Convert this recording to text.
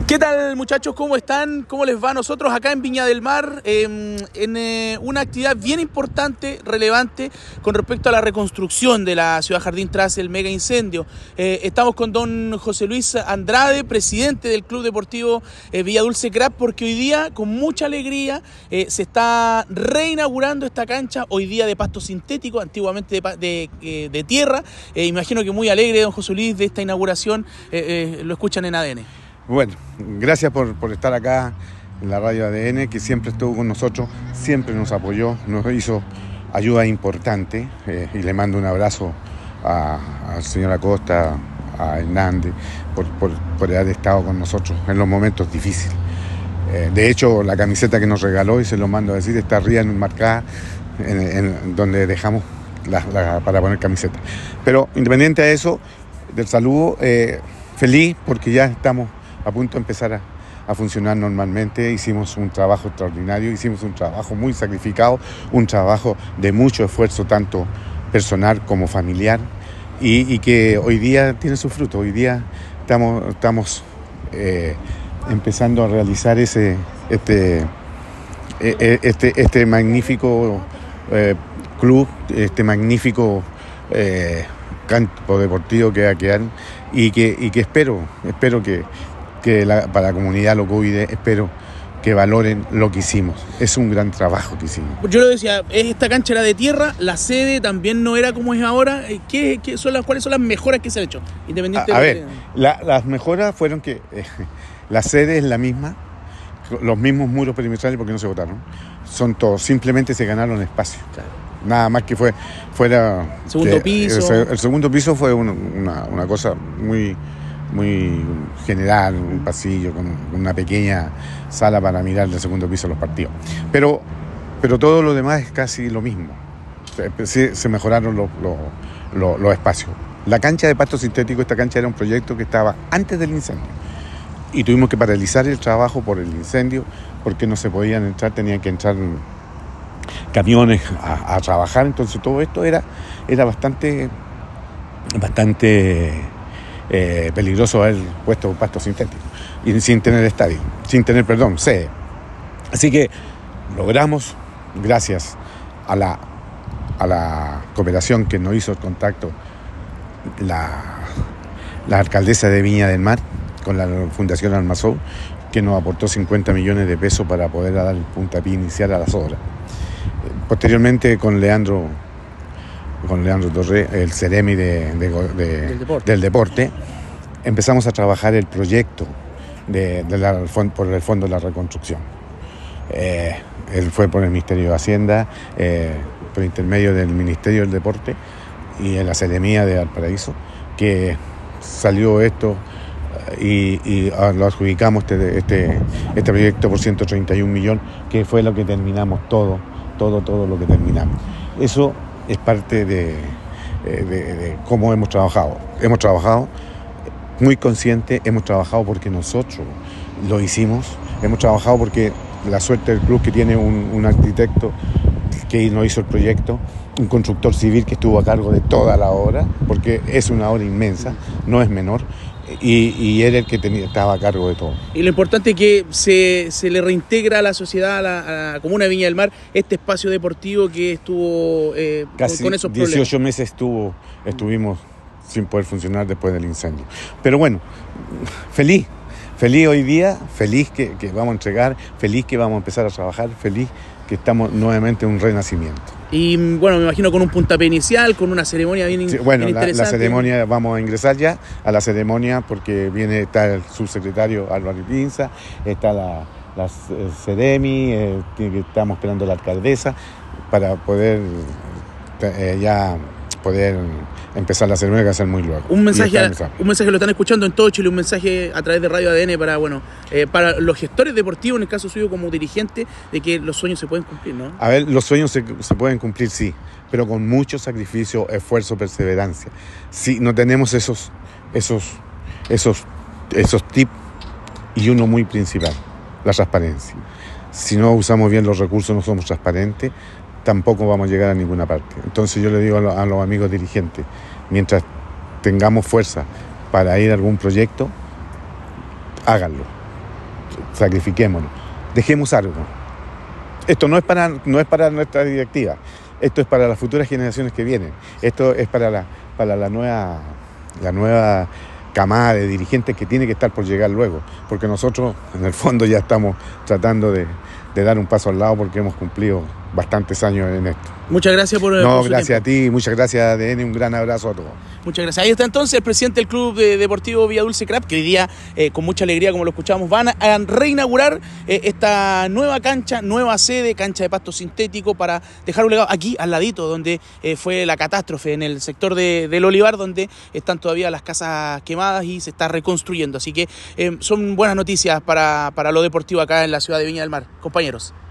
¿Qué tal, muchachos? ¿Cómo están? ¿Cómo les va? Nosotros acá en Viña del Mar, una actividad bien importante, relevante, con respecto a la reconstrucción de la ciudad Jardín tras el mega incendio. Estamos con don José Luis Andrade, presidente del Club Deportivo Villa Dulce Craft, porque hoy día, con mucha alegría, se está reinaugurando esta cancha, hoy día de pasto sintético, antiguamente de tierra. Imagino que muy alegre, don José Luis, de esta inauguración. Lo escuchan en ADN. Bueno, gracias por estar acá en la radio ADN, que siempre estuvo con nosotros, siempre nos apoyó, nos hizo ayuda importante, y le mando un abrazo al señor Acosta, a Hernández, por haber estado con nosotros en los momentos difíciles. De hecho, la camiseta que nos regaló, y se lo mando a decir, está arriba enmarcada en donde dejamos para poner camiseta. Pero independiente de eso, del saludo, feliz porque ya estamos a punto de empezar a funcionar normalmente. Hicimos un trabajo extraordinario, hicimos un trabajo muy sacrificado, un trabajo de mucho esfuerzo, tanto personal como familiar, y que hoy día tiene su fruto. Hoy día estamos empezando a realizar este magnífico club, este magnífico campo deportivo que va a quedar, y que espero que para la comunidad lo cuide, espero que valoren lo que hicimos. Es un gran trabajo que hicimos. Yo lo decía, esta cancha era de tierra, la sede también no era como es ahora. ¿Cuáles son las mejoras que se han hecho? Las mejoras fueron que la sede es la misma, los mismos muros perimetrales, porque no se botaron, son todos, simplemente se ganaron espacio. Claro. Nada más que fuera segundo piso. El segundo piso fue una cosa muy general, un pasillo con una pequeña sala para mirar del segundo piso los partidos. Pero todo lo demás es casi lo mismo. Se mejoraron los espacios. La cancha de pasto sintético, esta cancha era un proyecto que estaba antes del incendio. Y tuvimos que paralizar el trabajo por el incendio, porque no se podían entrar, tenían que entrar camiones a trabajar. Entonces todo esto era bastante peligroso haber puesto pasto sintético y sin tener sede. Así que logramos, gracias a la cooperación que nos hizo el contacto la alcaldesa de Viña del Mar con la Fundación Almazou, que nos aportó 50 millones de pesos para poder dar el puntapié inicial a las obras. Posteriormente, con Leandro Torre, el Ceremi del deporte, empezamos a trabajar el proyecto por el Fondo de la Reconstrucción. Él fue por el Ministerio de Hacienda, por intermedio del Ministerio del Deporte y en la Seremía de Valparaíso, que salió esto, y lo adjudicamos este proyecto por 131 millones, que fue lo que terminamos todo lo que terminamos. Eso es parte de cómo hemos trabajado. Hemos trabajado muy consciente, hemos trabajado porque nosotros lo hicimos, hemos trabajado porque la suerte del club, que tiene un arquitecto que nos hizo el proyecto, un constructor civil que estuvo a cargo de toda la obra, porque es una obra inmensa, no es menor, y era el que estaba a cargo de todo. Y lo importante es que se le reintegra a la sociedad, a la comuna de Viña del Mar, este espacio deportivo que estuvo casi con esos problemas. 18 meses estuvimos sin poder funcionar después del incendio. Pero bueno, feliz hoy día, feliz que vamos a entregar, feliz que vamos a empezar a trabajar, feliz que estamos nuevamente en un renacimiento. Y bueno, me imagino con un puntapié inicial, con una ceremonia bien interesante. La ceremonia, vamos a ingresar ya a la ceremonia, porque está el subsecretario Álvaro Pinza, está la Ceremi, estamos esperando a la alcaldesa para poder poder empezar la ceremonia, que va a ser muy luego. Un mensaje lo están escuchando en todo Chile, un mensaje a través de Radio ADN para los gestores deportivos, en el caso suyo como dirigente, de que los sueños se pueden cumplir, ¿no? A ver, los sueños se pueden cumplir, sí, pero con mucho sacrificio, esfuerzo, perseverancia. Sí, no tenemos esos tips, y uno muy principal, la transparencia. Si no usamos bien los recursos, no somos transparentes, tampoco vamos a llegar a ninguna parte. Entonces yo le digo a los amigos dirigentes, mientras tengamos fuerza para ir a algún proyecto, háganlo, sacrifiquémonos, dejemos algo. Esto no es para nuestra directiva, esto es para las futuras generaciones que vienen, esto es para la nueva camada de dirigentes que tiene que estar por llegar luego, porque nosotros en el fondo ya estamos tratando de dar un paso al lado porque hemos cumplido bastantes años en esto. Muchas gracias por No, su gracias tiempo. a ti, muchas gracias ADN, un gran abrazo a todos. Muchas gracias. Ahí está entonces el presidente del Club Deportivo Villa Dulce Crab, que hoy día, con mucha alegría, como lo escuchamos, van a reinaugurar esta nueva cancha, nueva sede, cancha de pasto sintético, para dejar un legado aquí al ladito, donde fue la catástrofe, en el sector del Olivar, donde están todavía las casas quemadas y se está reconstruyendo. Así que son buenas noticias para lo deportivo acá en la ciudad de Viña del Mar. Compañeros.